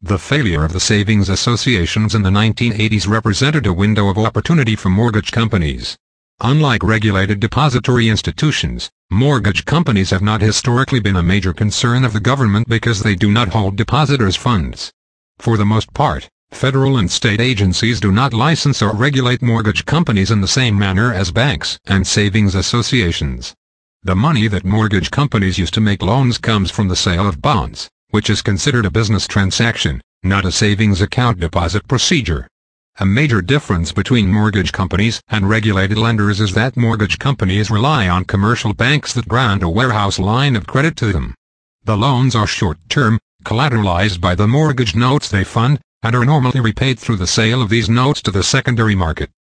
The failure of the savings associations in the 1980s represented a window of opportunity for mortgage companies. Unlike regulated depository institutions, mortgage companies have not historically been a major concern of the government because they do not hold depositors' funds. For the most part, federal and state agencies do not license or regulate mortgage companies in the same manner as banks and savings associations. The money that mortgage companies use to make loans comes from the sale of bonds, which is considered a business transaction, not a savings account deposit procedure. A major difference between mortgage companies and regulated lenders is that mortgage companies rely on commercial banks that grant a warehouse line of credit to them. The loans are short-term, collateralized by the mortgage notes they fund, and are normally repaid through the sale of these notes to the secondary market.